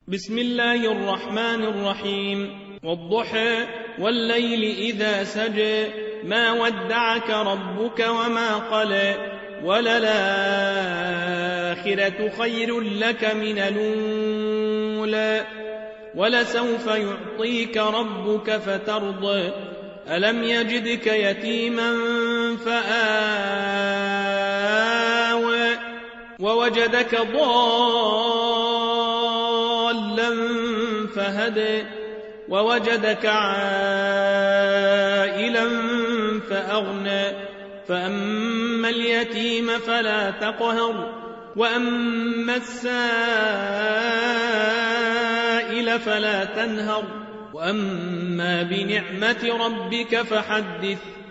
بسم الله الرحمن الرحيم. والضحى والليل إذا سجى ما ودعك ربك وما قلى وللآخرة خير لك من الأولى ولسوف يعطيك ربك فترضى ألم يجدك يتيما فآوى ووجدك ضالا فهدى ووجدك عائلا فأغنى فأما اليتيم فلا تقهر وأما السائل فلا تنهر وأما بنعمة ربك فحدث